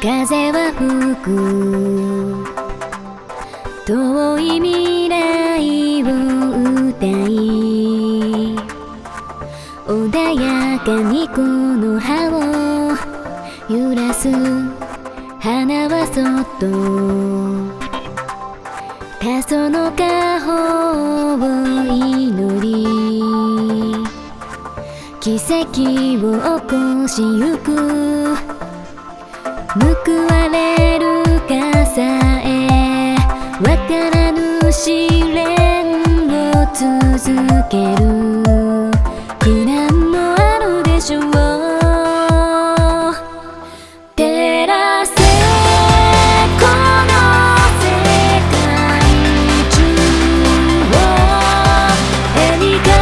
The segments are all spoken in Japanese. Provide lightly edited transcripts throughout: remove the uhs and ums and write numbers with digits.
風は吹く遠い未来を歌い、穏やかにこの葉を揺らす。花はそっと過疎の果報を祈り、奇跡を起こしゆく。報われるかさえわからぬ試練を続ける苦難もあるでしょう。照らせこの世界中を絵に描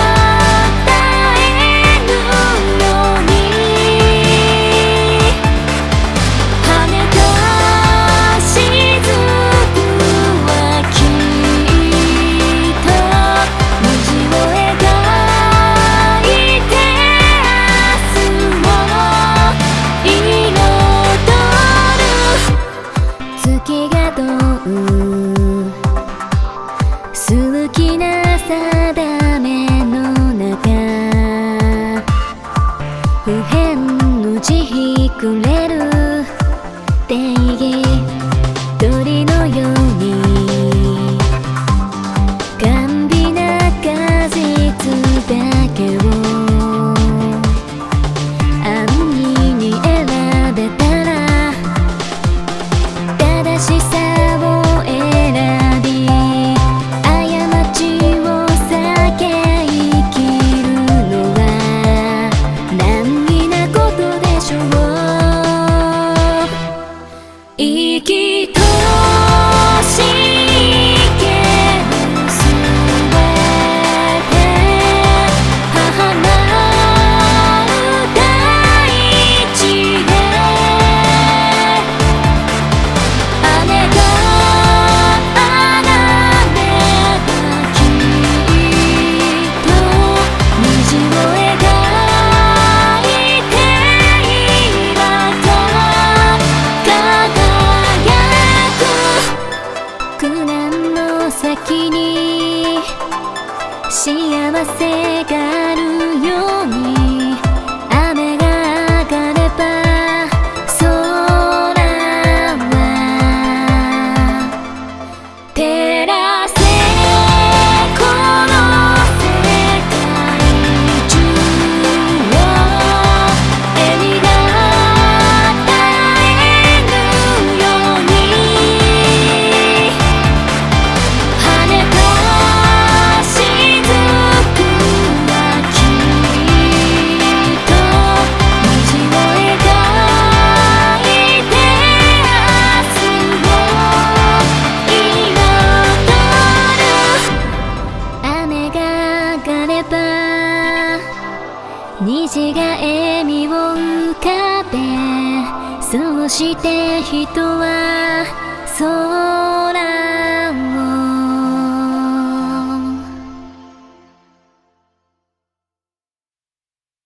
えるように、跳ねた雫はきっと虹を描いて明日を彩る。月が問う好きな定めの中、不変の慈くれる定義。鳥のように甘美な果実だけを安易に選べたら、正しさを選び過ちを避け生きるのは難儀なことでしょう。生きとしけるすべて母なる大地で、姉があなめばきっと虹を描いて今と輝く。苦難の先に幸せがあるように、雨が上がれば空は照らせこの世界中を絵に描えるように、跳ねた雫はきっと虹を描いて明日を彩る。雨が上がれば虹が笑みを浮かべ、そうして人はそう